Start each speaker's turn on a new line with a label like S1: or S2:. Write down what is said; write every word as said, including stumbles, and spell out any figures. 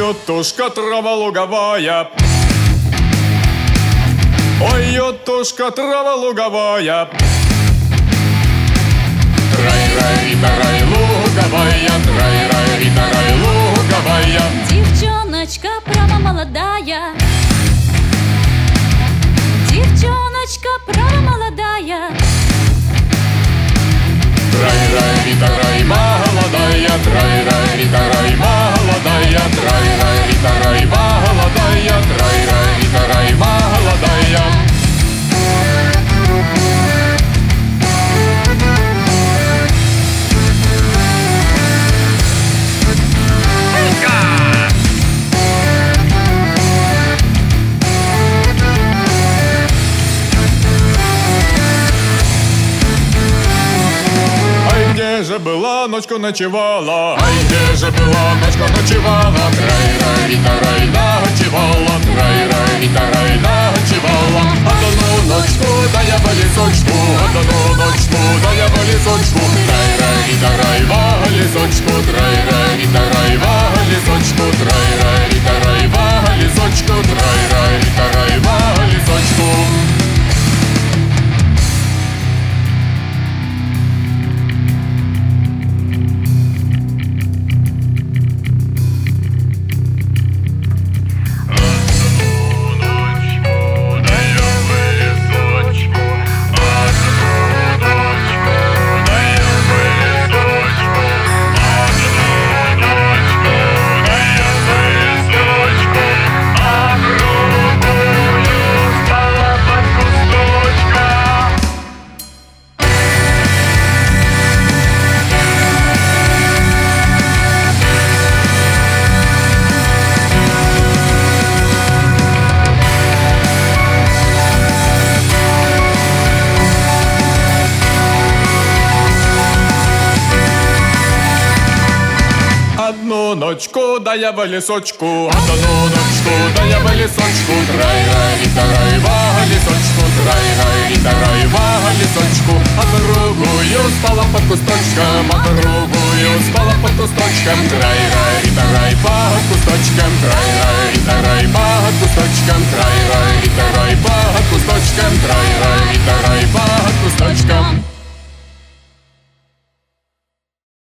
S1: ютушка трава луговая. Ой, ютушка трава луговая. Трай-рай-тарай луговая, трай-рай-тарай луговая.
S2: Девчоночка права молодая, девчоночка права молодая.
S1: Трай-рай-тарай молодая, трай-рай-тарай молодая, трай-рай-тарай молодая, трай-рай-тарай молодая. Где же была, ночку ночевала? Ай, где же была, ночку ночевала? Трай-рай-тарай ночевала, трай-рай-тарай ночевала. Одну ночку да я в лесочку, одну ночку да я в лесочку. Трай-рай-тарай в лесочку, трай-рай-тарай в лесочку, трай-рай-тарай в лесочку, трай-рай-тарай в лесочку. Одну ночку да я в лесочку, одну ночку да я в лесочку. Трай-рай-тарай в лесочку, трай-рай-тарай в лесочку. А другую спала под кусточком, а другую спала под кусточком. Трай-рай-тарай под кусточком, трай-рай-тарай под